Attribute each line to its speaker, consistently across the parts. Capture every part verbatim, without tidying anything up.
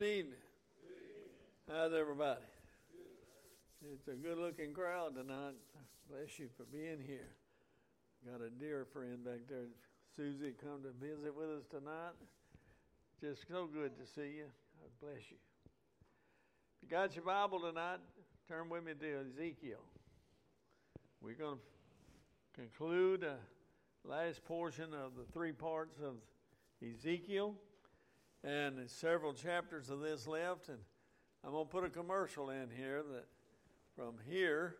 Speaker 1: Good evening. How's everybody? It's a good-looking crowd tonight. Bless you for being here. Got a dear friend back there, Susie, come to visit with us tonight. Just so good to see you. God bless you. If you got your Bible tonight, turn with me to Ezekiel. We're going to conclude the last portion of the three parts of Ezekiel. And there's several chapters of this left, and I'm going to put a commercial in here that from here,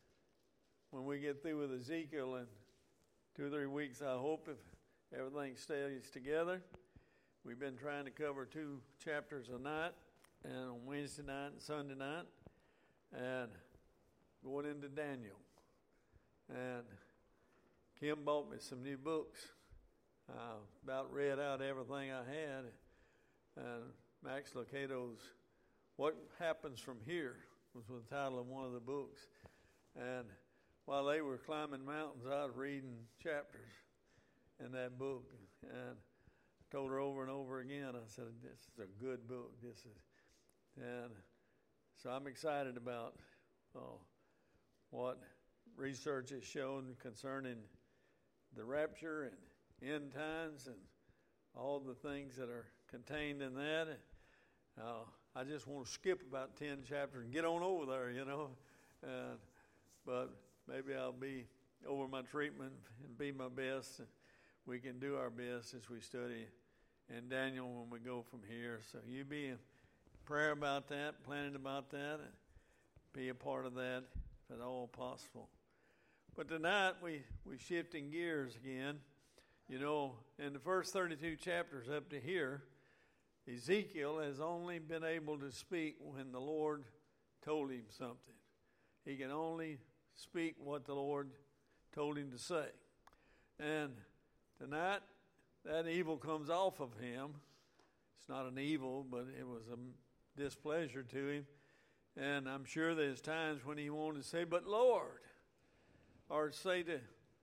Speaker 1: when we get through with Ezekiel in two or three weeks, I hope, if everything stays together. We've been trying to cover two chapters a night, and on Wednesday night and Sunday night, and going into Daniel. And Kim bought me some new books. I about read out everything I had. And Max Lucado's What Happens From Here was the title of one of the books. And while they were climbing mountains, I was reading chapters in that book. And I told her over and over again, I said, this is a good book. This is, and so I'm excited about oh, what research has shown concerning the rapture and end times and all the things that are contained in that. Uh, I just want to skip about ten chapters and get on over there, you know. Uh, but maybe I'll be over my treatment and be my best. We can do our best as we study in Daniel when we go from here. So you be in prayer about that, planning about that, and be a part of that if at all possible. But tonight we we shifting gears again. You know, in the first thirty-two chapters up to here, Ezekiel has only been able to speak when the Lord told him something. He can only speak what the Lord told him to say. And tonight, that evil comes off of him. It's not an evil, but it was a displeasure to him. And I'm sure there's times when he wanted to say, but Lord, or say to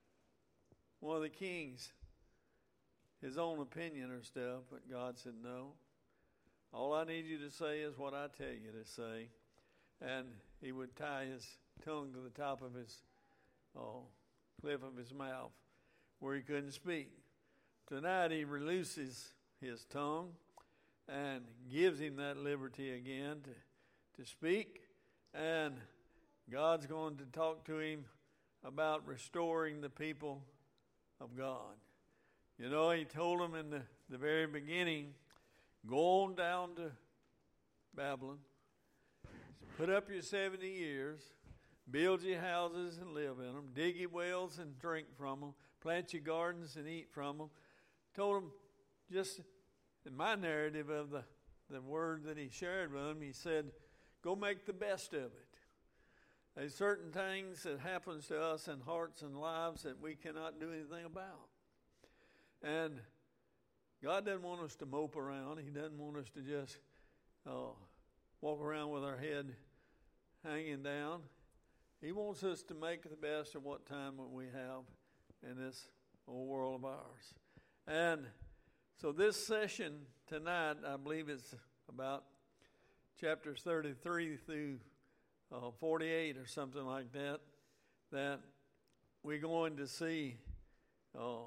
Speaker 1: one of the kings his own opinion or stuff, but God said no. All I need you to say is what I tell you to say. And he would tie his tongue to the top of his oh, cliff of his mouth where he couldn't speak. Tonight he releases his tongue and gives him that liberty again to, to speak. And God's going to talk to him about restoring the people of God. You know, he told them in the, the very beginning, go on down to Babylon, put up your seventy years, build your houses and live in them, dig your wells and drink from them, plant your gardens and eat from them. Told them, just in my narrative of the, the word that he shared with them, he said, go make the best of it. There's certain things that happens to us in hearts and lives that we cannot do anything about. And God doesn't want us to mope around. He doesn't want us to just uh, walk around with our head hanging down. He wants us to make the best of what time we have in this old world of ours. And so this session tonight, I believe it's about chapters thirty-three through uh, forty-eight or something like that, that we're going to see uh,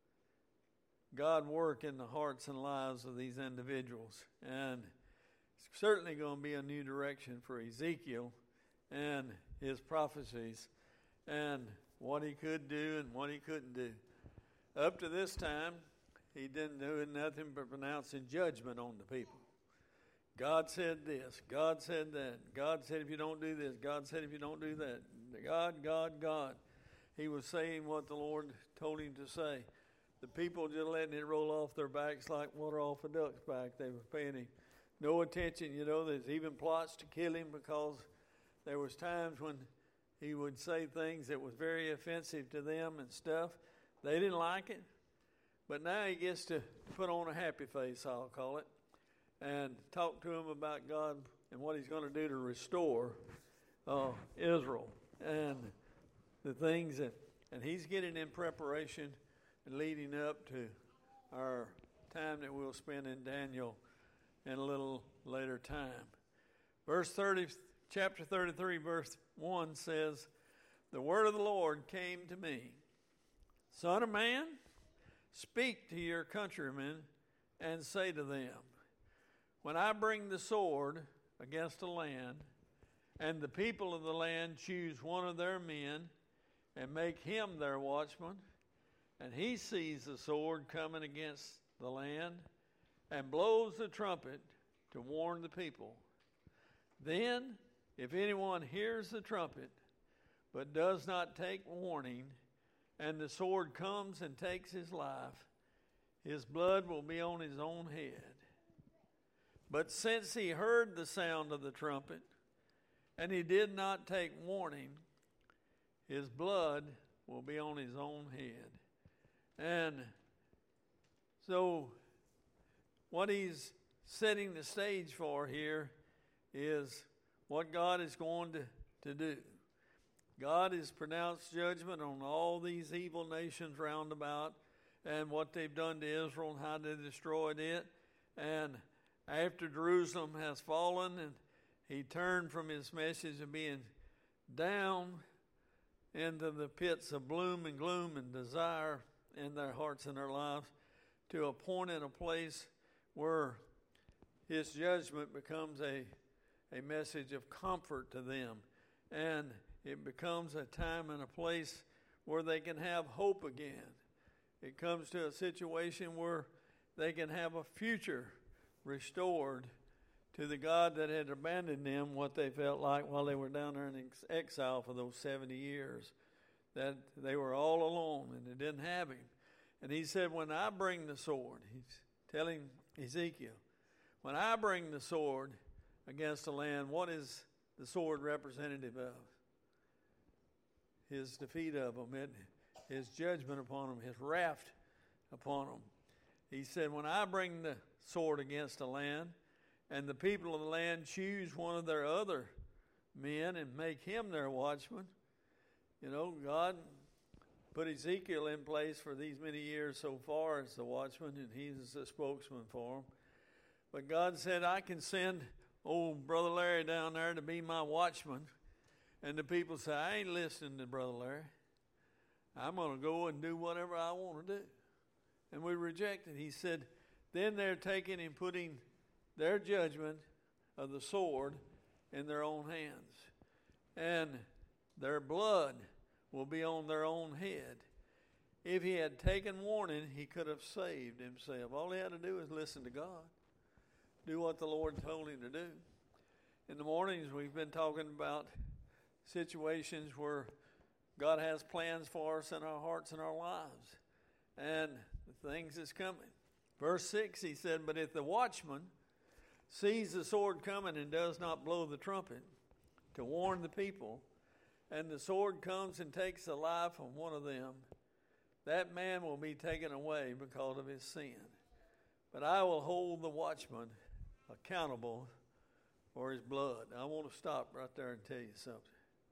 Speaker 1: God work in the hearts and lives of these individuals. And it's certainly going to be a new direction for Ezekiel and his prophecies and what he could do and what he couldn't do. Up to this time, he didn't do nothing but pronouncing judgment on the people. God said this, God said that, God said if you don't do this, God said if you don't do that, God, God, God. He was saying what the Lord told him to say. The people just letting it roll off their backs like water off a duck's back. They were paying him no attention. You know, there's even plots to kill him because there was times when he would say things that was very offensive to them and stuff. They didn't like it. But now he gets to put on a happy face, I'll call it, and talk to them about God and what he's going to do to restore uh, Israel and the things that, and he's getting in preparation and leading up to our time that we'll spend in Daniel in a little later time. Verse thirty, chapter thirty-three, verse one says, "The word of the Lord came to me, Son of man, speak to your countrymen and say to them, when I bring the sword against a land, and the people of the land choose one of their men and make him their watchman, and he sees the sword coming against the land and blows the trumpet to warn the people. Then, if anyone hears the trumpet but does not take warning, and the sword comes and takes his life, his blood will be on his own head. But since he heard the sound of the trumpet, and he did not take warning, his blood will be on his own head." And so what he's setting the stage for here is what God is going to, to do. God has pronounced judgment on all these evil nations round about and what they've done to Israel and how they destroyed it. And after Jerusalem has fallen and he turned from his message of being down into the pits of gloom and gloom and desire in their hearts and their lives to a point in a place where his judgment becomes a, a message of comfort to them. And it becomes a time and a place where they can have hope again. It comes to a situation where they can have a future restored to the God that had abandoned them, what they felt like while they were down there in ex- exile for those seventy years, that they were all alone and they didn't have him. And he said, when I bring the sword, he's telling Ezekiel, when I bring the sword against the land, what is the sword representative of? His defeat of them, it, his judgment upon them, his wrath upon them. He said, when I bring the sword against the land, and the people of the land choose one of their other men and make him their watchman. You know, God put Ezekiel in place for these many years so far as the watchman, and he's the spokesman for him. But God said, I can send old Brother Larry down there to be my watchman. And the people say, I ain't listening to Brother Larry. I'm going to go and do whatever I want to do. And we reject it. He said, then they're taking and putting their judgment of the sword in their own hands. And their blood will be on their own head. If he had taken warning, he could have saved himself. All he had to do is listen to God. Do what the Lord told him to do. In the mornings, we've been talking about situations where God has plans for us in our hearts and our lives. And the things that's coming. Verse six, he said, but if the watchman sees the sword coming and does not blow the trumpet to warn the people, and the sword comes and takes the life of one of them, that man will be taken away because of his sin. But I will hold the watchman accountable for his blood. I want to stop right there and tell you something.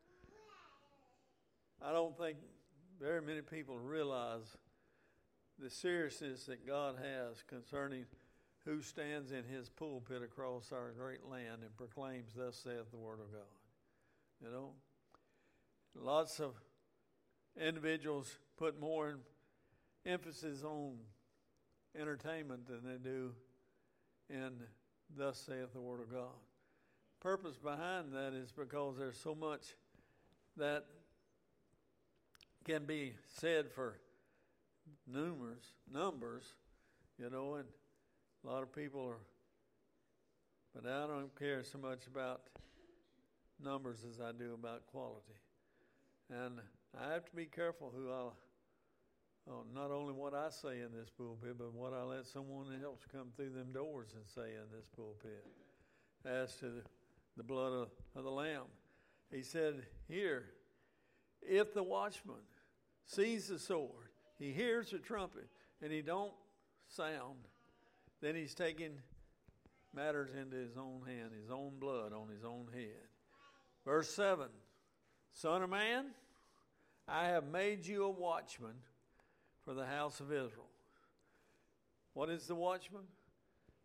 Speaker 1: I don't think very many people realize the seriousness that God has concerning who stands in his pulpit across our great land and proclaims, thus saith the word of God. You know, lots of individuals put more emphasis on entertainment than they do in thus saith the word of God. Purpose behind that is because there's so much that can be said for numerous numbers, you know, and a lot of people are, but I don't care so much about numbers as I do about quality. And I have to be careful who I, oh, not only what I say in this pulpit, but what I let someone else come through them doors and say in this pulpit as to the, the blood of, of the Lamb. He said here, if the watchman sees the sword, he hears the trumpet, and he don't sound, then he's taking matters into his own hand, his own blood on his own head. Verse seven, Son of man, I have made you a watchman for the house of Israel. What is the watchman?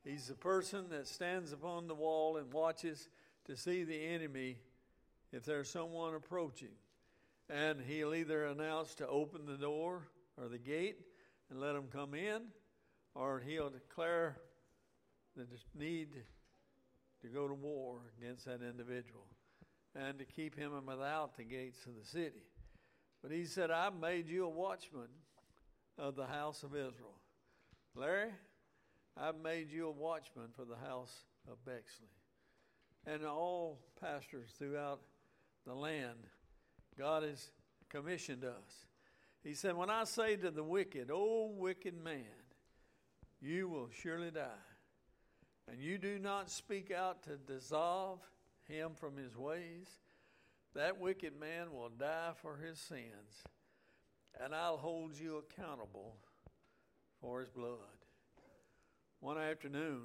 Speaker 1: He's the person that stands upon the wall and watches to see the enemy if there's someone approaching. And he'll either announce to open the door or the gate and let them come in, or he'll declare the need to go to war against that individual and to keep him without the gates of the city. But he said, I've made you a watchman of the house of Israel. Larry, I've made you a watchman for the house of Bexley. And all pastors throughout the land, God has commissioned us. He said, when I say to the wicked, O wicked man, you will surely die, and you do not speak out to dissolve him from his ways, that wicked man will die for his sins, and I'll hold you accountable for his blood. One afternoon,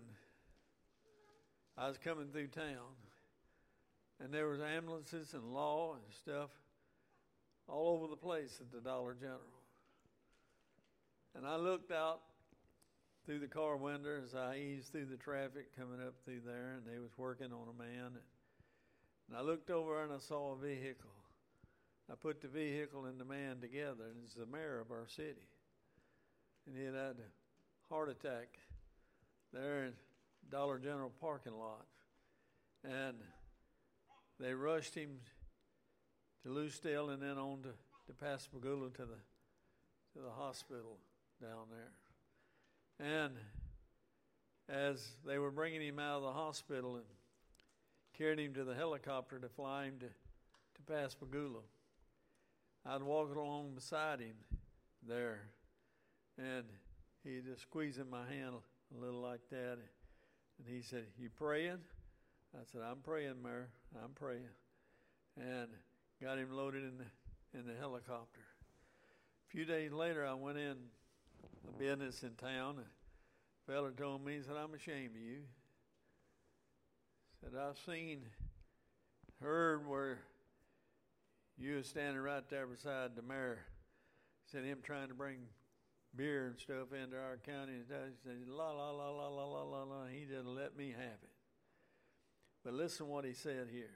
Speaker 1: I was coming through town, and there was ambulances and law and stuff all over the place at the Dollar General. And I looked out through the car window as I eased through the traffic coming up through there, and they was working on a man. And I looked over and I saw a vehicle. I put the vehicle and the man together, and it's the mayor of our city. And he had had a heart attack there in Dollar General parking lot. And they rushed him to Lucedale and then on to, to Pascagoula to the to the hospital down there. And as they were bringing him out of the hospital and carried him to the helicopter to fly him to, to Pascagoula, I'd walk along beside him there, and he just squeezing my hand a little like that. And he said, "You praying?" I said, "I'm praying, Mayor. I'm praying." And got him loaded in the in the helicopter. A few days later, I went in a business in town. A fella told me, he said, "I'm ashamed of you." Said, "I've seen, heard where you was standing right there beside the mayor." Said him trying to bring beer and stuff into our county. And he said, la, la, la, la, la, la, la, la. He just let me have it. But listen what he said here.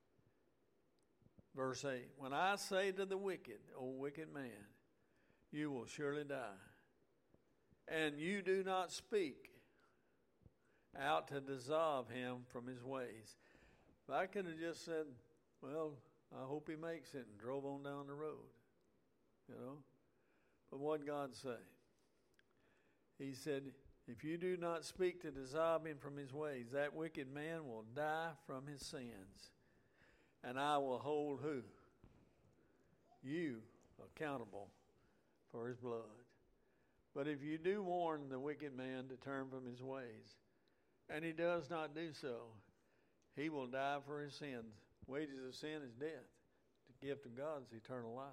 Speaker 1: Verse eight, when I say to the wicked, O wicked man, you will surely die, and you do not speak out to dissolve him from his ways. If I could have just said, well, I hope he makes it, and drove on down the road, you know. But what did God say? He said, if you do not speak to dissolve him from his ways, that wicked man will die from his sins. And I will hold who? You accountable for his blood. But if you do warn the wicked man to turn from his ways, and he does not do so, he will die for his sins. Wages of sin is death. The gift of God is eternal life.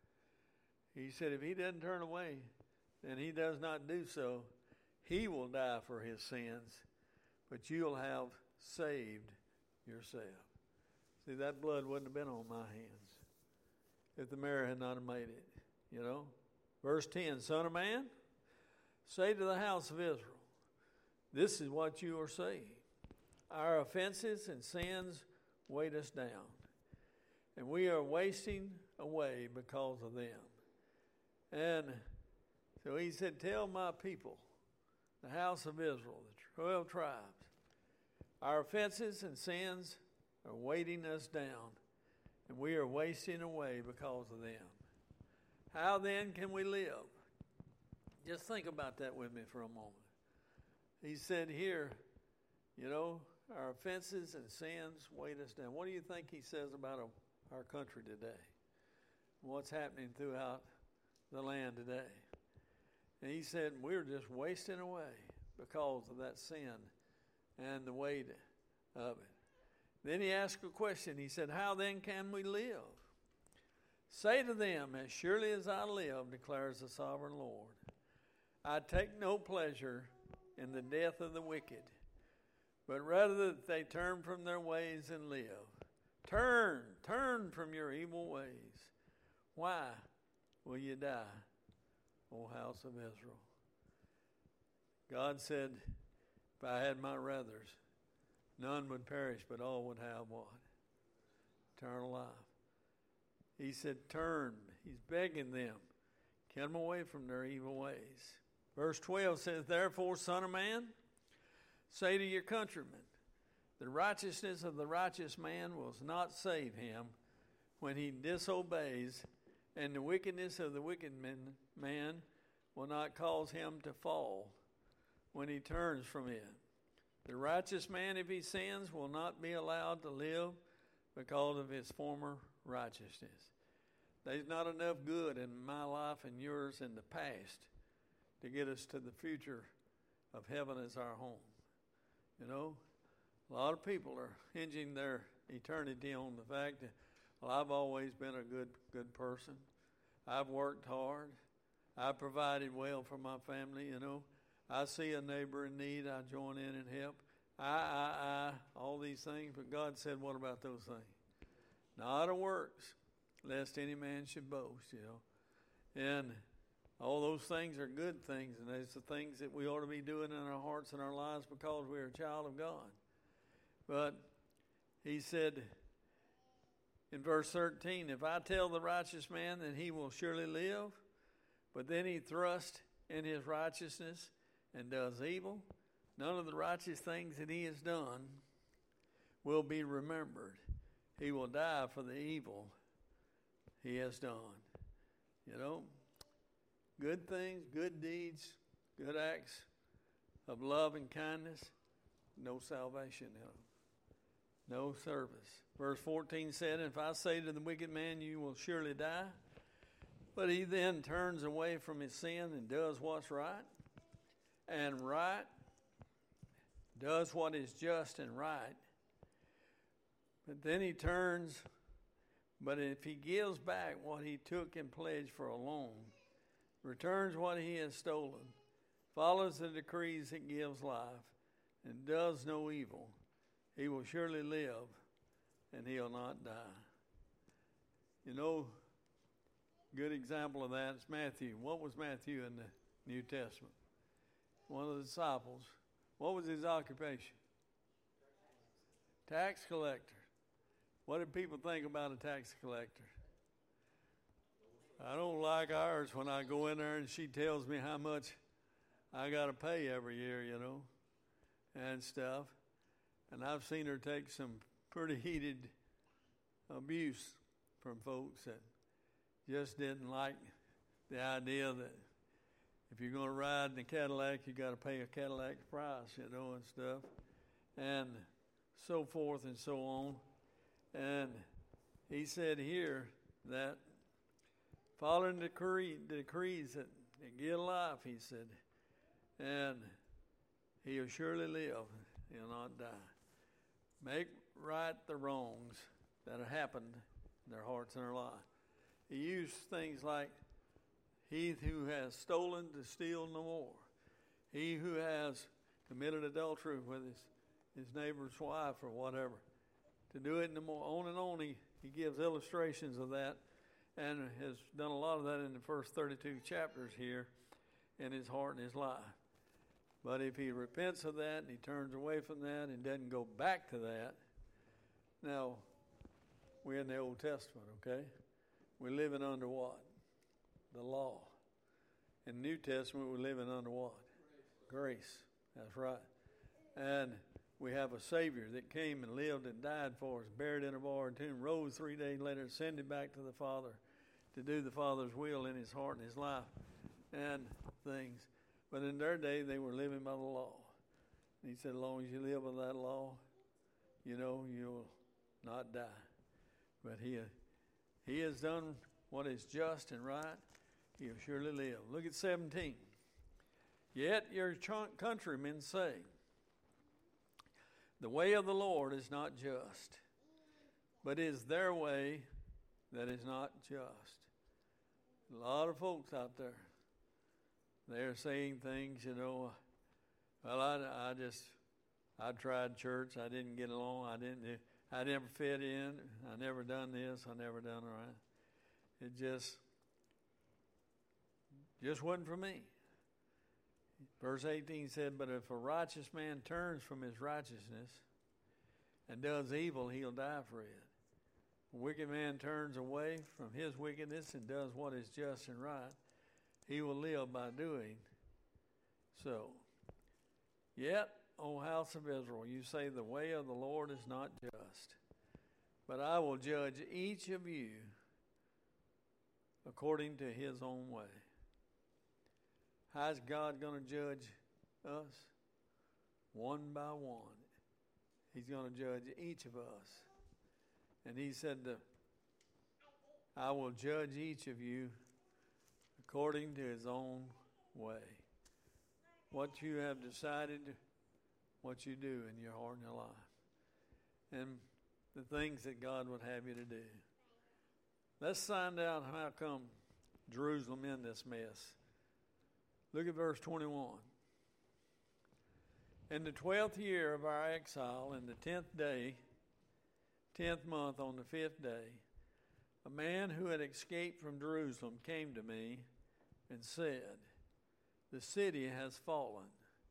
Speaker 1: He said if he doesn't turn away, and he does not do so, he will die for his sins, but you'll have saved yourself. See, that blood wouldn't have been on my hands if the mayor had not made it, you know. Verse ten, Son of man, say to the house of Israel, this is what you are saying. Our offenses and sins weight us down, and we are wasting away because of them. And so he said, tell my people, the house of Israel, the twelve tribes, our offenses and sins are weighting us down, and we are wasting away because of them. How then can we live? Just think about that with me for a moment. He said here, you know, our offenses and sins weight us down. What do you think he says about our, our country today? What's happening throughout the land today? And he said, we're just wasting away because of that sin and the weight of it. Then he asked a question. He said, how then can we live? Say to them, as surely as I live, declares the sovereign Lord, I take no pleasure in the death of the wicked, but rather that they turn from their ways and live. Turn, turn from your evil ways. Why will you die, O house of Israel? God said, if I had my ruthers, none would perish, but all would have what? Eternal life. He said, turn. He's begging them. Get them away from their evil ways. Verse twelve says, therefore, son of man, say to your countrymen, the righteousness of the righteous man will not save him when he disobeys, and the wickedness of the wicked man will not cause him to fall when he turns from it. The righteous man, if he sins, will not be allowed to live because of his former righteousness. There's not enough good in my life and yours in the past to get us to the future of heaven as our home. You know, a lot of people are hinging their eternity on the fact that, well, I've always been a good good person. I've worked hard. I've provided well for my family, you know. I see a neighbor in need, I join in and help. I, I, I, all these things. But God said, what about those things? Not of works, lest any man should boast, you know. And all those things are good things, and those are the things that we ought to be doing in our hearts and our lives because we're a child of God. But he said in verse thirteen, if I tell the righteous man that he will surely live, but then he thrusts in his righteousness and does evil, none of the righteous things that he has done will be remembered. He will die for the evil he has done. You know, good things, good deeds, good acts of love and kindness, no salvation in them. No service. Verse fourteen said, if I say to the wicked man, you will surely die, but he then turns away from his sin and does what's right, and right, does what is just and right, but then he turns, but if he gives back what he took and pledged for a loan, returns what he has stolen, follows the decrees that gives life, and does no evil, he will surely live, and he'll not die. You know, good example of that is Matthew. What was Matthew in the New Testament? One of the disciples. What was his occupation? Tax collector. What did people think about a tax collector? I don't like ours when I go in there and she tells me how much I got to pay every year, you know, and stuff. And I've seen her take some pretty heated abuse from folks that just didn't like the idea that if you're going to ride in a Cadillac, you got to pay a Cadillac price, you know, and stuff, and so forth and so on. And he said here that following the decree, the decrees that, that give life, he said, and he'll surely live, he'll not die. Make right the wrongs that have happened in their hearts and their life. He used things like, he who has stolen to steal no more. He who has committed adultery with his, his neighbor's wife or whatever, to do it no more. On and on, he, he gives illustrations of that and has done a lot of that in the first thirty-two chapters here in his heart and his life. But if he repents of that and he turns away from that and doesn't go back to that, now, we're in the Old Testament, okay? We're living under what? The law. In the New Testament, we're living under what? Grace. Grace. That's right. And we have a Savior that came and lived and died for us, buried in a borrowed tomb, rose three days later, ascended back to the Father to do the Father's will in his heart and his life and things. But in their day, they were living by the law. And he said, as long as you live by that law, you know, you'll not die. But he, he has done what is just and right. He'll surely live. Look at seventeen. Yet your ch- countrymen say, the way of the Lord is not just, but is their way that is not just. A lot of folks out there, they're saying things, you know, well, I, I just, I tried church, I didn't get along, I didn't, I never fit in, I never done this, I never done right. It just, just wasn't for me. Verse eighteen said, but if a righteous man turns from his righteousness and does evil, he'll die for it. A wicked man turns away from his wickedness and does what is just and right, he will live by doing so. Yet, O house of Israel, you say the way of the Lord is not just, but I will judge each of you according to his own way. How's God going to judge us? One by one. He's going to judge each of us. And he said, to, I will judge each of you according to his own way. What you have decided, what you do in your heart and your life. And the things that God would have you to do. Let's find out how come Jerusalem in this mess. Look at verse twenty-one. In the twelfth year of our exile, in the tenth day, tenth month on the fifth day, a man who had escaped from Jerusalem came to me and said, the city has fallen.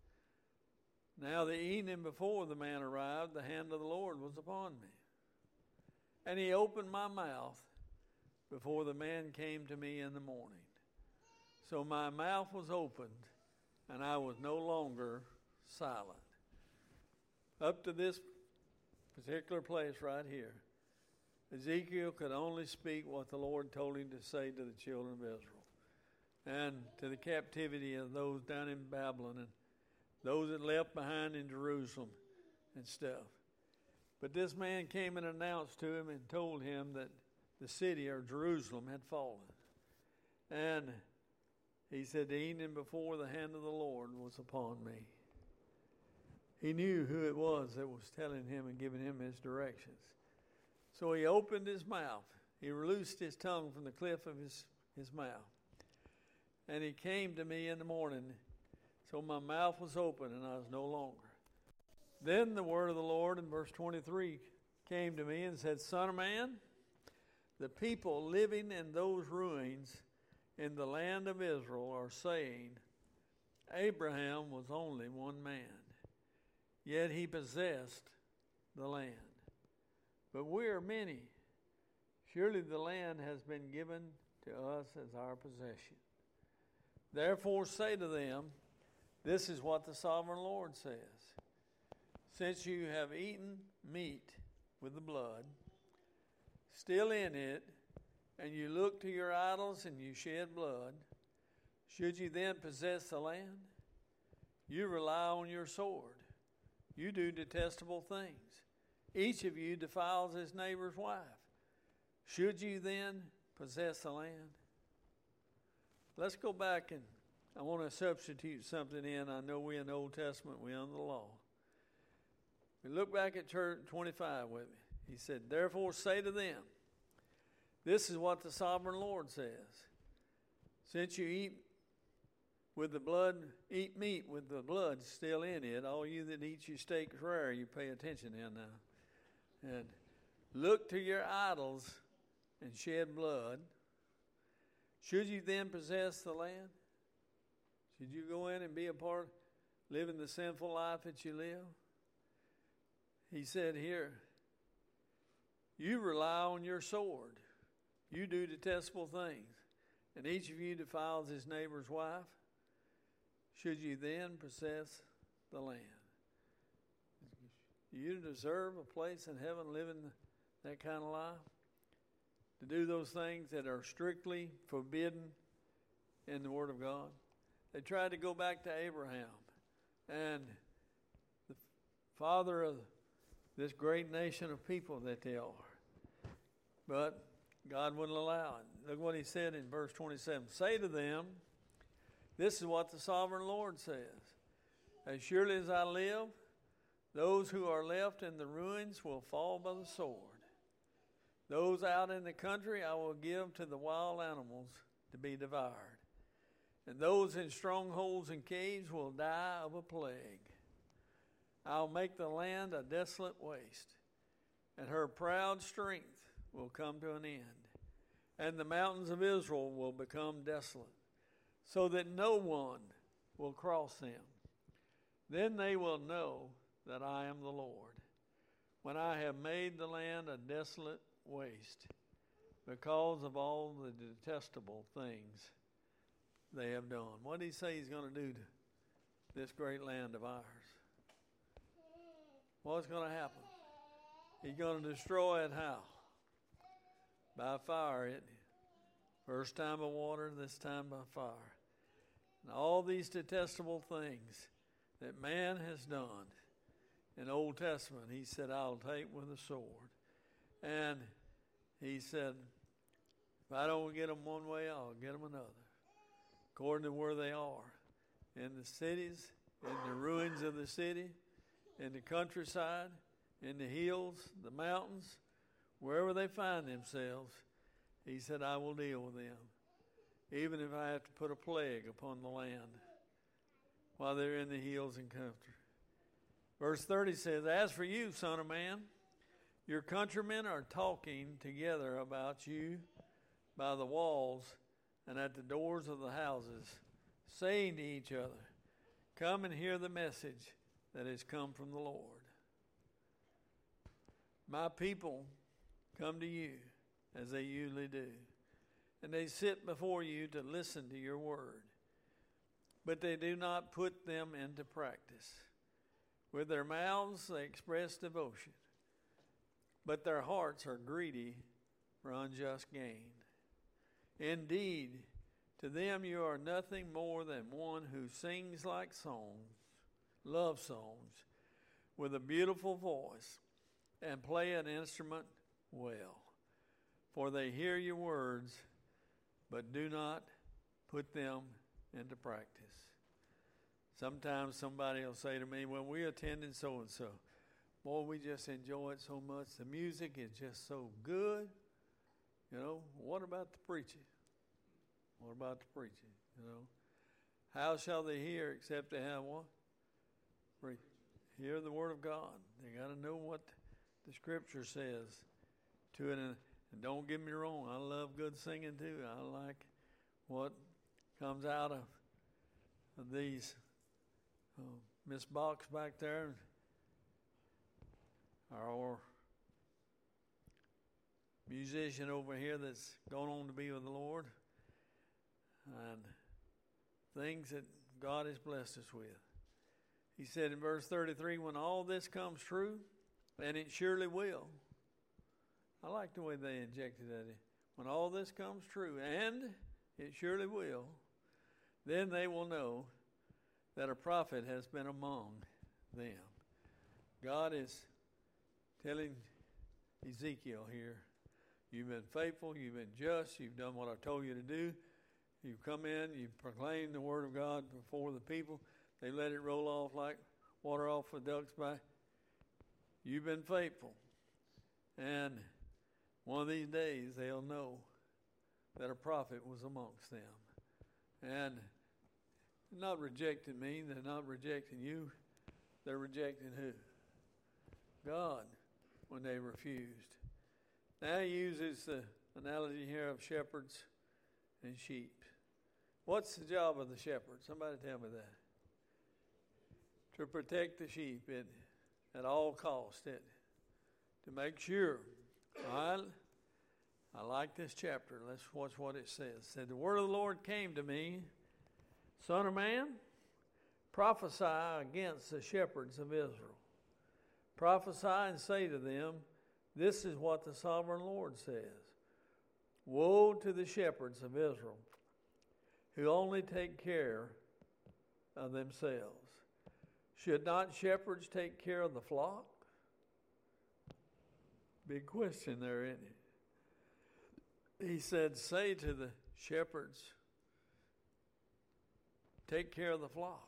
Speaker 1: Now the evening before the man arrived, the hand of the Lord was upon me. And he opened my mouth before the man came to me in the morning. So my mouth was opened, and I was no longer silent. Up to this particular place right here, Ezekiel could only speak what the Lord told him to say to the children of Israel. And to the captivity of those down in Babylon and those that left behind in Jerusalem and stuff. But this man came and announced to him and told him that the city or Jerusalem had fallen. And he said, the evening before, the hand of the Lord was upon me. He knew who it was that was telling him and giving him his directions. So he opened his mouth. He loosed his tongue from the cliff of his, his mouth. And he came to me in the morning. So my mouth was open and I was no longer. Then the word of the Lord in verse twenty-three came to me and said, Son of man, the people living in those ruins in the land of Israel are saying, Abraham was only one man, yet he possessed the land. But we are many. Surely the land has been given to us as our possession. Therefore say to them, this is what the sovereign Lord says. Since you have eaten meat with the blood, still in it, and you look to your idols and you shed blood, should you then possess the land? You rely on your sword. You do detestable things. Each of you defiles his neighbor's wife. Should you then possess the land? Let's go back and I want to substitute something in. I know we in the Old Testament, we under the law. We look back at church twenty-five with me. He said, therefore say to them, this is what the sovereign Lord says. Since you eat with the blood, eat meat with the blood still in it, all you that eat your steak rare, you pay attention in now. And look to your idols and shed blood. Should you then possess the land? Should you go in and be a part, living the sinful life that you live? He said here, you rely on your sword. You do detestable things. And each of you defiles his neighbor's wife. Should you then possess the land? You deserve a place in heaven living that kind of life? To do those things that are strictly forbidden in the Word of God? They tried to go back to Abraham and the father of this great nation of people that they are. But God wouldn't allow it. Look what he said in verse twenty-seven. Say to them, this is what the sovereign Lord says. As surely as I live, those who are left in the ruins will fall by the sword. Those out in the country I will give to the wild animals to be devoured. And those in strongholds and caves will die of a plague. I'll make the land a desolate waste, and her proud strength will come to an end. And the mountains of Israel will become desolate, so that no one will cross them. Then they will know that I am the Lord, when I have made the land a desolate waste, because of all the detestable things they have done. What did he say he's going to do to this great land of ours? What's going to happen? He's going to destroy it how? By fire, isn't he? First time by water, this time by fire. And all these detestable things that man has done in the Old Testament, he said, I'll take with a sword. And he said, if I don't get them one way, I'll get them another, according to where they are. In the cities, in the ruins of the city, in the countryside, in the hills, the mountains, wherever they find themselves, he said, I will deal with them, even if I have to put a plague upon the land while they're in the hills and country. Verse thirty says, as for you, son of man, your countrymen are talking together about you by the walls and at the doors of the houses, saying to each other, come and hear the message that has come from the Lord. My people come to you as they usually do, and they sit before you to listen to your word, but they do not put them into practice. With their mouths they express devotion, but their hearts are greedy for unjust gain. Indeed, to them you are nothing more than one who sings like songs, love songs, with a beautiful voice, and play an instrument well. For they hear your words, but do not put them into practice. Sometimes somebody will say to me, well, we attended so-and-so. Boy, we just enjoy it so much. The music is just so good. You know, what about the preaching? What about the preaching? You know, how shall they hear except they have what? Preach. Hear the word of God. They got to know what the scripture says to it. And, and don't get me wrong, I love good singing too. I like what comes out of, of these. Uh, Miss Box back there, our musician over here that's gone on to be with the Lord, and things that God has blessed us with. He said in verse thirty-three, when all this comes true, and it surely will. I like the way they injected that in. When all this comes true, and it surely will, then they will know that a prophet has been among them. God is telling Ezekiel here, you've been faithful, you've been just, you've done what I told you to do. You've come in, you've proclaimed the word of God before the people. They let it roll off like water off a duck's back. You've been faithful. And one of these days they'll know that a prophet was amongst them. And they're not rejecting me, they're not rejecting you. They're rejecting who? God, when they refused. Now he uses the analogy here of shepherds and sheep. What's the job of the shepherd? Somebody tell me that. To protect the sheep it, at all costs. It, to make sure. All right? I like this chapter. Let's watch what it says. It said, the word of the Lord came to me, son of man, prophesy against the shepherds of Israel. Prophesy and say to them, this is what the sovereign Lord says. Woe to the shepherds of Israel, who only take care of themselves. Should not shepherds take care of the flock? Big question there, isn't it? He said, say to the shepherds, take care of the flock.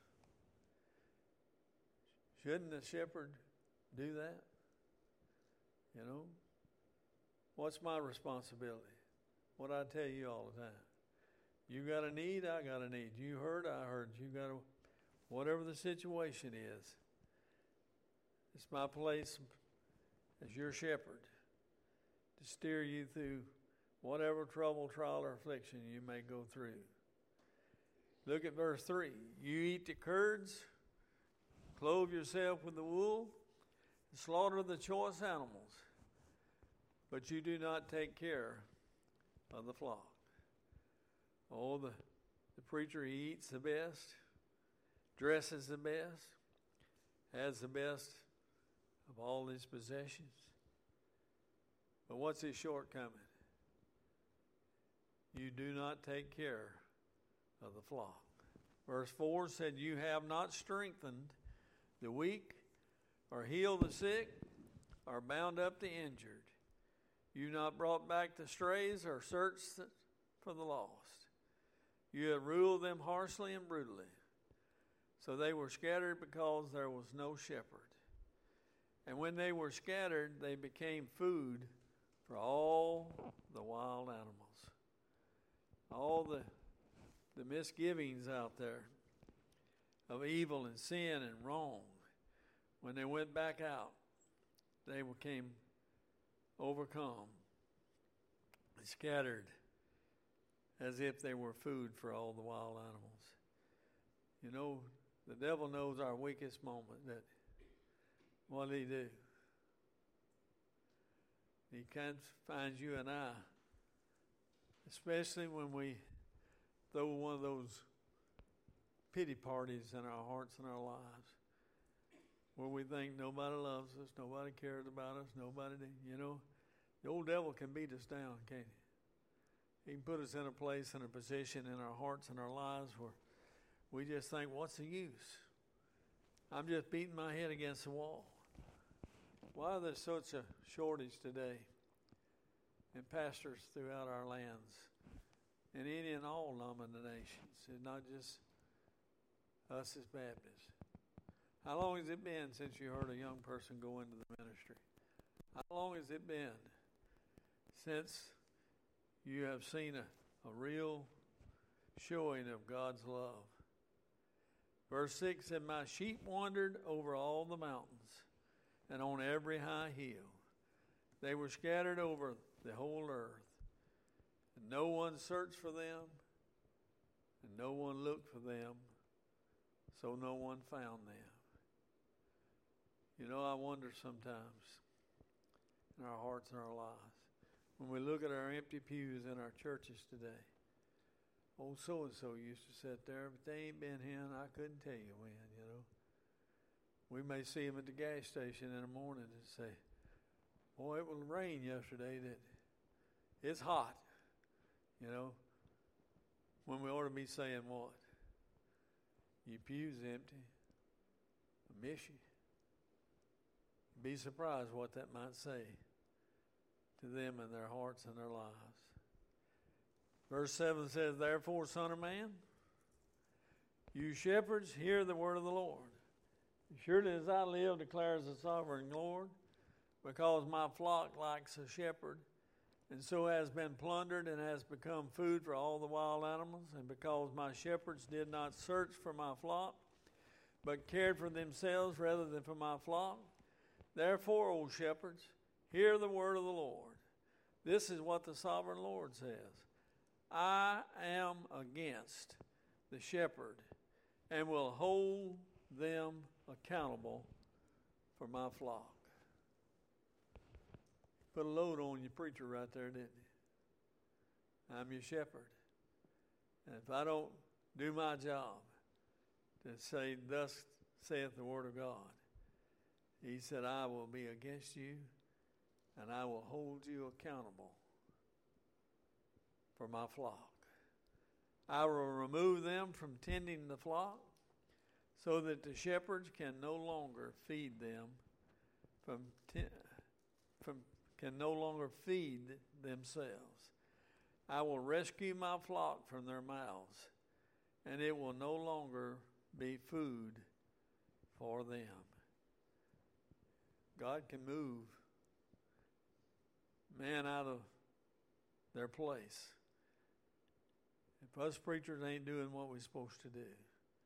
Speaker 1: Shouldn't the shepherd do that? You know? What's my responsibility? What I tell you all the time. You got a need, I got a need. You heard, I heard. You got a, whatever the situation is. It's my place as your shepherd to steer you through whatever trouble, trial, or affliction you may go through. Look at verse three. You eat the curds, clothe yourself with the wool, and slaughter the choice animals, but you do not take care of the flock. Oh, the, the preacher, he eats the best, dresses the best, has the best of all his possessions. But what's his shortcoming? You do not take care of the flock. Verse four said, you have not strengthened the weak, or healed the sick, or bound up the injured. You not brought back the strays, or searched for the lost. You have ruled them harshly and brutally. So they were scattered because there was no shepherd. And when they were scattered, they became food for all the wild animals. All the, the misgivings out there of evil and sin and wrong, when they went back out, they became overcome and scattered as if they were food for all the wild animals. You know, the devil knows our weakest moment. That what did he do? He can't find you and I, especially when we throw one of those pity parties in our hearts and our lives, where we think nobody loves us, nobody cares about us, nobody, you know. The old devil can beat us down, can't he? He can put us in a place and a position in our hearts and our lives where we just think, what's the use? I'm just beating my head against the wall. Why is there such a shortage today in pastors throughout our lands, in any and all denominations, and not just us as Baptists? How long has it been since you heard a young person go into the ministry? How long has it been since you have seen a, a real showing of God's love? Verse six said, my sheep wandered over all the mountains and on every high hill. They were scattered over the whole earth. And no one searched for them, and no one looked for them, so no one found them. You know, I wonder sometimes in our hearts and our lives, when we look at our empty pews in our churches today, old so-and-so used to sit there, but they ain't been here, and I couldn't tell you when, you know. We may see them at the gas station in the morning and say, boy, it was rain yesterday, that it's hot, you know, when we ought to be saying what? Your pew's empty. I miss you. Be surprised what that might say to them in their hearts and their lives. Verse seven says, therefore, son of man, you shepherds, hear the word of the Lord. Surely as I live, declares the sovereign Lord, because my flock lacks a shepherd, and so has been plundered and has become food for all the wild animals, and because my shepherds did not search for my flock, but cared for themselves rather than for my flock. Therefore, O shepherds, hear the word of the Lord. This is what the sovereign Lord says. I am against the shepherd and will hold them accountable for my flock. Put a load on your preacher right there, didn't he? I'm your shepherd. And if I don't do my job to say, thus saith the word of God, he said, I will be against you and I will hold you accountable for my flock. I will remove them from tending the flock so that the shepherds can no longer feed them from, ten, from can no longer feed themselves. I will rescue my flock from their mouths, and it will no longer be food for them. God can move man out of their place. If us preachers ain't doing what we're supposed to do,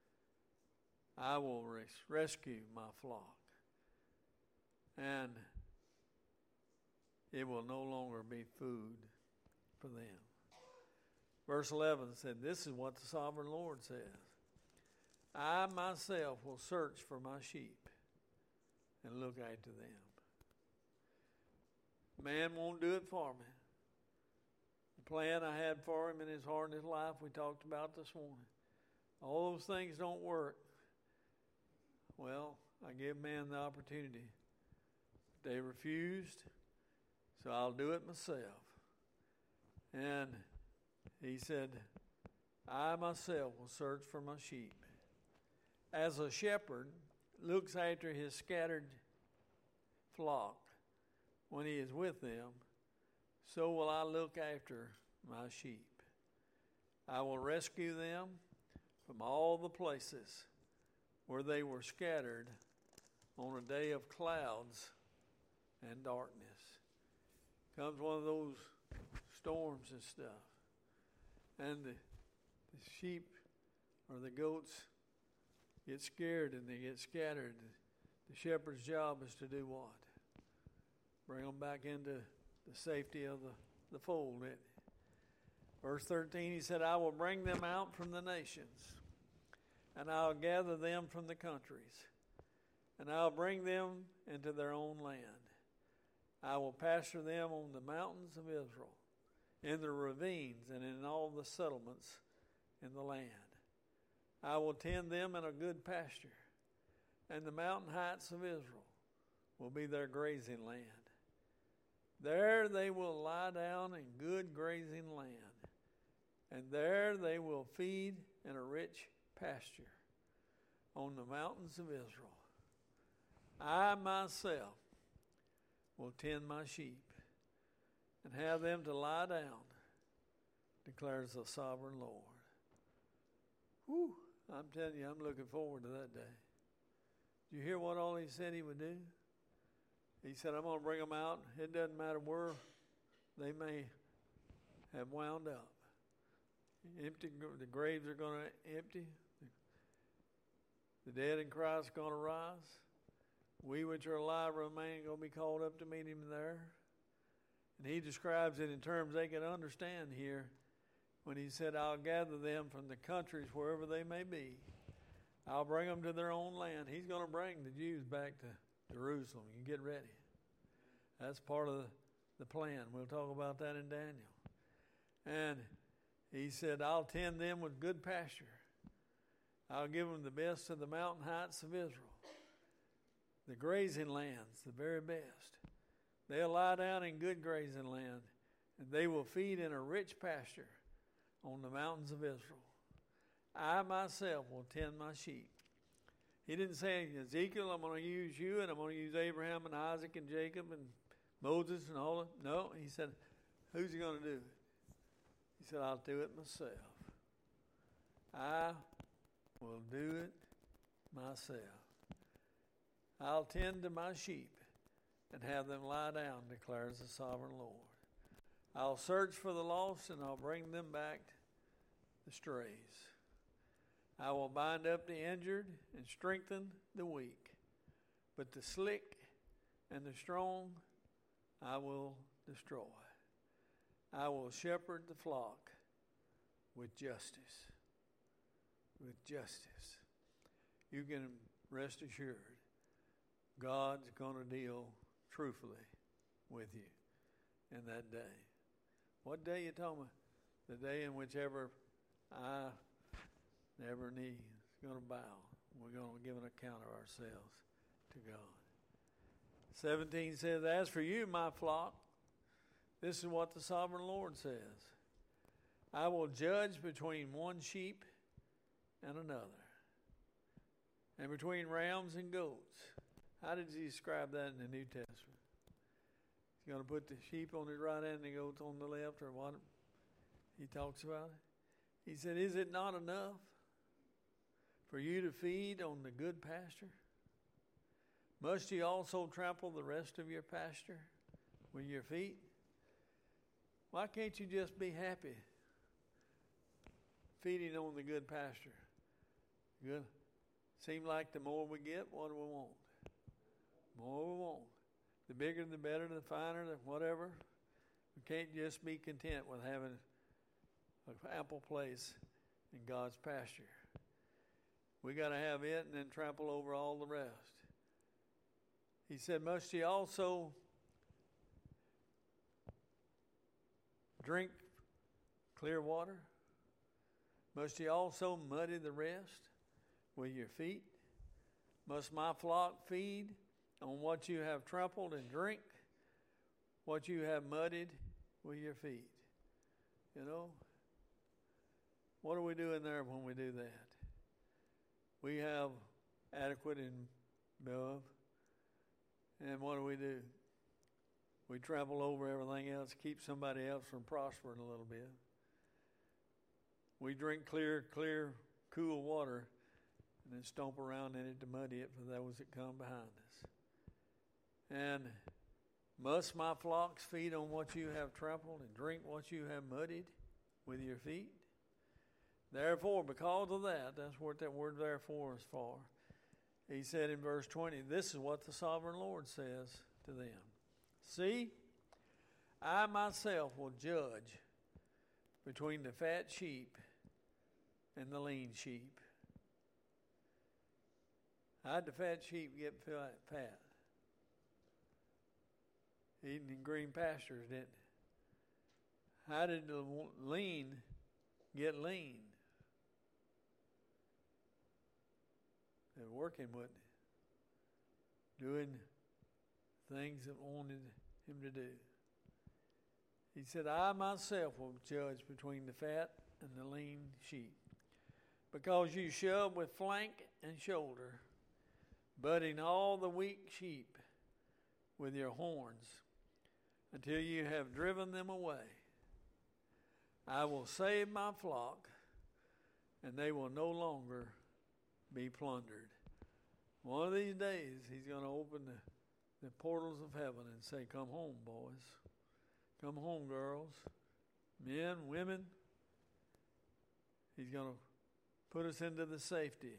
Speaker 1: I will res- rescue my flock, and it will no longer be food for them. Verse eleven said, this is what the sovereign Lord says. I myself will search for my sheep and look after them. Man won't do it for me. The plan I had for him in his heart and his life we talked about this morning. All those things don't work. Well, I give man the opportunity. They refused, so I'll do it myself. And he said, I myself will search for my sheep. As a shepherd looks after his scattered flock when he is with them, so will I look after my sheep. I will rescue them from all the places where they were scattered on a day of clouds and darkness. Comes one of those storms and stuff, and the, the sheep or the goats get scared and they get scattered. The shepherd's job is to do what? Bring them back into the safety of the, the fold. Isn't it? Verse thirteen, he said, I will bring them out from the nations, and I'll gather them from the countries, and I'll bring them into their own land. I will pasture them on the mountains of Israel, in the ravines, and in all the settlements in the land. I will tend them in a good pasture, and the mountain heights of Israel will be their grazing land. There they will lie down in good grazing land, and there they will feed in a rich pasture on the mountains of Israel. I myself will tend my sheep and have them to lie down, declares the sovereign Lord. Whew, I'm telling you, I'm looking forward to that day. Did you hear what all he said he would do? He said, I'm going to bring them out. It doesn't matter where they may have wound up. Empty, the graves are going to empty. The dead in Christ are going to rise. We which are alive remain going to be called up to meet him there. And he describes it in terms they can understand here when he said, I'll gather them from the countries wherever they may be. I'll bring them to their own land. He's going to bring the Jews back to Jerusalem. You get ready. That's part of the plan. We'll talk about that in Daniel. And he said, I'll tend them with good pasture. I'll give them the best of the mountain heights of Israel. The grazing lands, the very best. They'll lie down in good grazing land, and they will feed in a rich pasture on the mountains of Israel. I myself will tend my sheep. He didn't say, Ezekiel, I'm going to use you, and I'm going to use Abraham and Isaac and Jacob and Moses and all that. No, he said, who's he going to do it? He said, I'll do it myself. I will do it myself. I'll tend to my sheep and have them lie down, declares the sovereign Lord. I'll search for the lost, and I'll bring them back the strays. I will bind up the injured and strengthen the weak. But the slick and the strong I will destroy. I will shepherd the flock with justice. With justice. You can rest assured God's going to deal truthfully with you in that day. What day you talking about? The day in which ever I every knee is going to bow. We're going to give an account of ourselves to God. seventeen says, as for you, my flock, this is what the sovereign Lord says. I will judge between one sheep and another, and between rams and goats. How did he describe that in the New Testament? He's going to put the sheep on his right hand and the goats on the left, or what he talks about it. He said, is it not enough for you to feed on the good pasture? Must you also trample the rest of your pasture with your feet? Why can't you just be happy feeding on the good pasture? Good. Seem like the more we get, what do we want? More we want. The bigger, the better, the finer, the whatever. We can't just be content with having an ample place in God's pasture. We got to have it and then trample over all the rest. He said, must ye also drink clear water? Must ye also muddy the rest with your feet? Must my flock feed on what you have trampled and drink what you have muddied with your feet? You know, what are we doing there when we do that? We have adequate enough, and what do we do? We trample over everything else, keep somebody else from prospering a little bit. We drink clear, clear, cool water, and then stomp around in it to muddy it for those that come behind us. And must my flocks feed on what you have trampled and drink what you have muddied with your feet? Therefore, because of that, that's what that word therefore is for. He said in verse twenty, this is what the sovereign Lord says to them. See, I myself will judge between the fat sheep and the lean sheep. How'd the fat sheep get fat? Eating in green pastures, didn't it? How did the lean get lean? They're working with it, doing things that wanted him to do. He said, I myself will judge between the fat and the lean sheep, because you shove with flank and shoulder, butting all the weak sheep with your horns, until you have driven them away. I will save my flock, and they will no longer be plundered. One of these days, he's going to open the, the portals of heaven and say, come home, boys. Come home, girls. Men, women. He's going to put us into the safety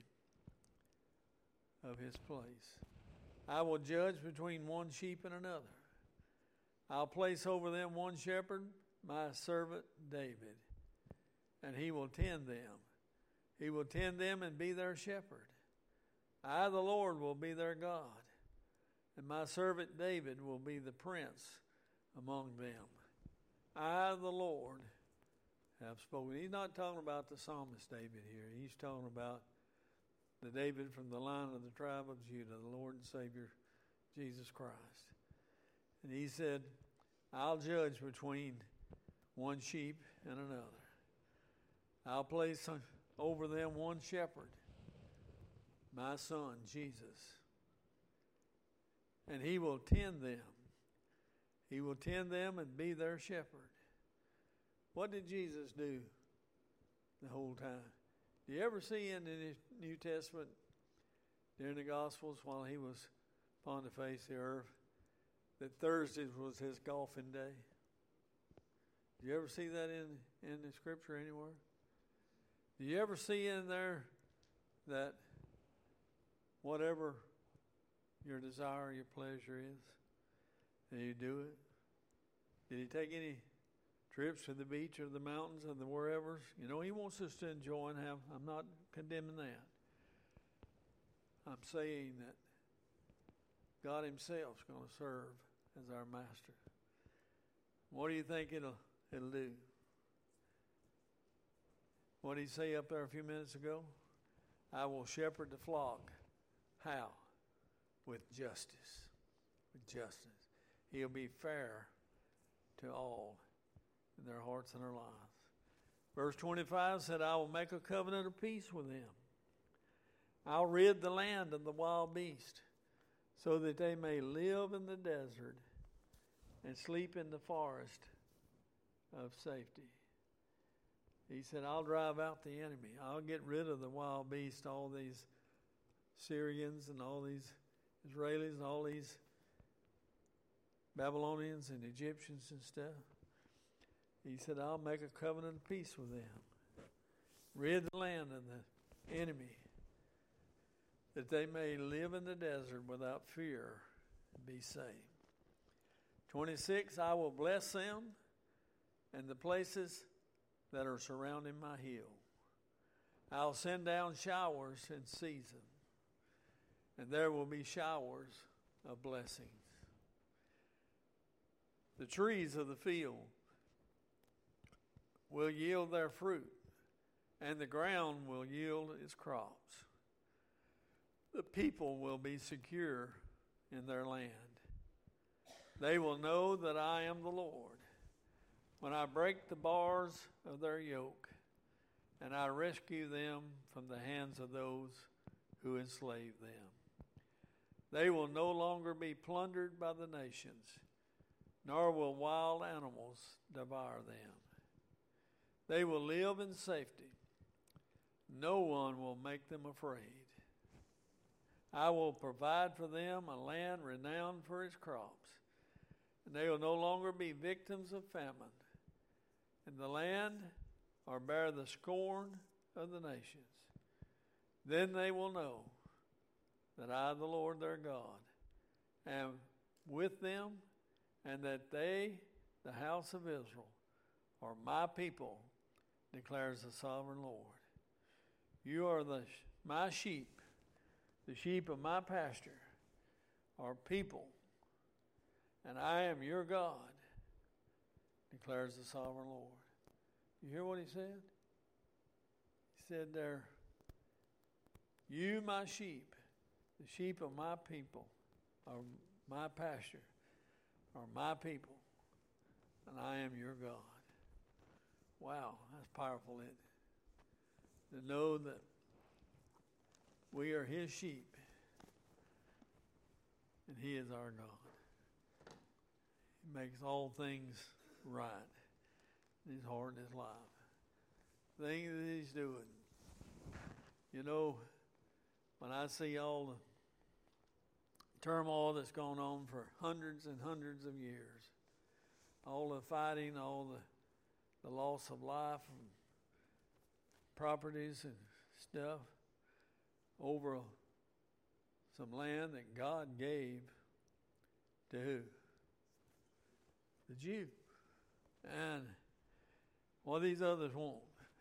Speaker 1: of his place. I will judge between one sheep and another. I'll place over them one shepherd, my servant David, and he will tend them. He will tend them and be their shepherd. I, the Lord, will be their God, and my servant David will be the prince among them. I, the Lord, have spoken. He's not talking about the psalmist David here. He's talking about the David from the line of the tribe of Judah, the Lord and Savior, Jesus Christ. And he said, I'll judge between one sheep and another. I'll place over them one shepherd, my son, Jesus. And he will tend them. He will tend them and be their shepherd. What did Jesus do the whole time? Do you ever see in the New Testament, during the Gospels, while he was upon the face of the earth, that Thursday was his golfing day? Do you ever see that in, in the Scripture anywhere? Do you ever see in there that whatever your desire, your pleasure is, that you do it? Did he take any trips to the beach or the mountains or the wherever? You know, he wants us to enjoy and have. I'm not condemning that. I'm saying that God himself is going to serve as our master. What do you think it'll it'll do? What did he say up there a few minutes ago? I will shepherd the flock. How? With justice. With justice. He'll be fair to all in their hearts and their lives. Verse twenty-five said, I will make a covenant of peace with them. I'll rid the land of the wild beast, so that they may live in the desert and sleep in the forest of safety. He said, I'll drive out the enemy. I'll get rid of the wild beast, all these Syrians and all these Israelis and all these Babylonians and Egyptians and stuff. He said, I'll make a covenant of peace with them. Rid the land of the enemy, that they may live in the desert without fear and be safe. twenty-six, I will bless them, and the places that are surrounding my hill. I'll send down showers in season, and there will be showers of blessings. The trees of the field will yield their fruit, and the ground will yield its crops. The people will be secure in their land. They will know that I am the Lord when I break the bars of their yoke and I rescue them from the hands of those who enslave them. They will no longer be plundered by the nations, nor will wild animals devour them. They will live in safety. No one will make them afraid. I will provide for them a land renowned for its crops, and they will no longer be victims of famine in the land or bear the scorn of the nations. Then they will know that I, the Lord their God, am with them, and that they, the house of Israel, are my people, declares the sovereign Lord. You are the my sheep, the sheep of my pasture, are people, and I am your God, declares the sovereign Lord. You hear what he said? He said there, you, my sheep, the sheep of my people, are my pasture, are my people, and I am your God. Wow, that's powerful, isn't it? To know that we are his sheep, and he is our God. He makes all things right in his heart and his life. Things that he's doing. You know, when I see all the turmoil that's gone on for hundreds and hundreds of years, all the fighting, all the, the loss of life and properties and stuff over some land that God gave to who? The Jew. And what these others want.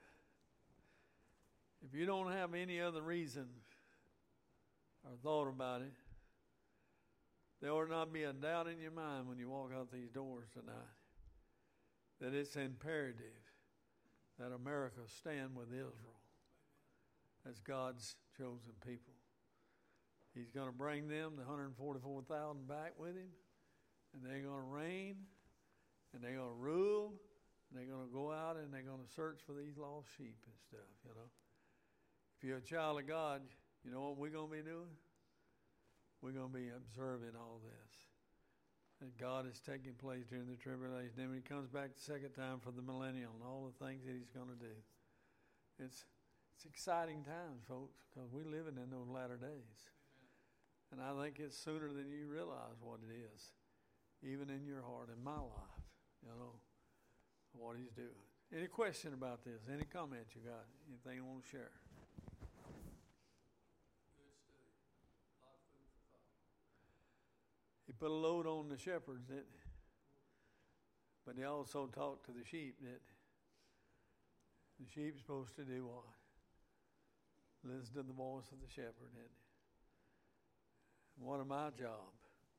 Speaker 1: If you don't have any other reason or thought about it, there ought not be a doubt in your mind when you walk out these doors tonight that it's imperative that America stand with Israel as God's chosen people. He's going to bring them, the one hundred forty-four thousand, back with him, and they're going to reign, and they're going to rule, and they're going to go out and they're going to search for these lost sheep and stuff, you know. If you're a child of God, you know what we're going to be doing? We're going to be observing all this. That God is taking place during the tribulation. Then when he comes back the second time for the millennial and all the things that he's going to do. It's it's exciting times, folks, because we're living in those latter days. Amen. And I think it's sooner than you realize what it is, even in your heart, in my life, you know, what he's doing. Any question about this? Any comments you got? Anything you want to share? He put a load on the shepherds, that, but he also talked to the sheep that the sheep's supposed to do what? Listen to the voice of the shepherd. And what is my job?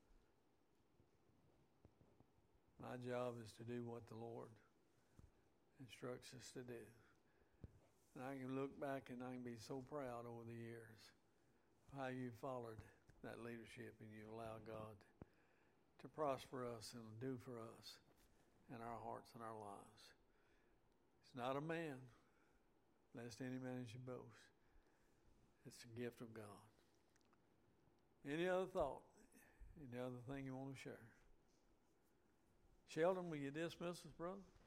Speaker 1: My job is to do what the Lord instructs us to do. And I can look back and I can be so proud over the years of how you followed that leadership and you allow God to prosper us and do for us in our hearts and our lives. It's not a man, lest any man should boast. It's a gift of God. Any other thought? Any other thing you want to share? Sheldon, will you dismiss us, brother?